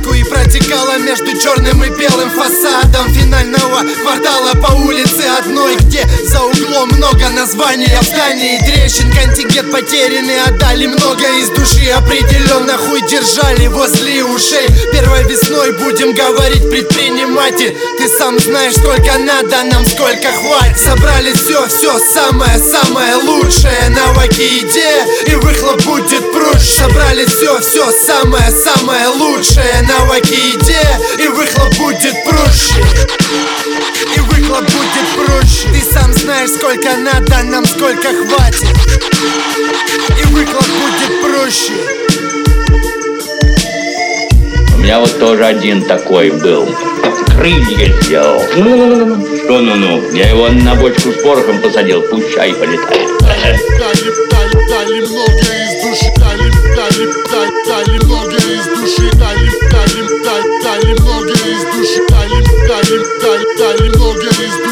площадку и протекала между черным и белым фасадом финального квартала по улице одной, где за углом много названий зданий и трещин. Контингент потерянный, отдали много из души, определенно хуй держали возле ушей. Первой весной будем говорить предприниматель. Ты сам знаешь, сколько надо нам, сколько хватит. Собрали все самое лучшее на Вакиде, и выхлоп будет проще. Собрали все самое лучшее на Вакиде, и выхлоп будет проще. И выхлоп будет проще. Ты сам знаешь, сколько надо нам, сколько хватит, и выхлоп будет проще. У меня вот тоже один такой был. Крылья сделал. Что ну-ну? Я его на бочку с порохом посадил, пусть чай полетает. Дали много из души, дали много из души, дали много из души, дали много из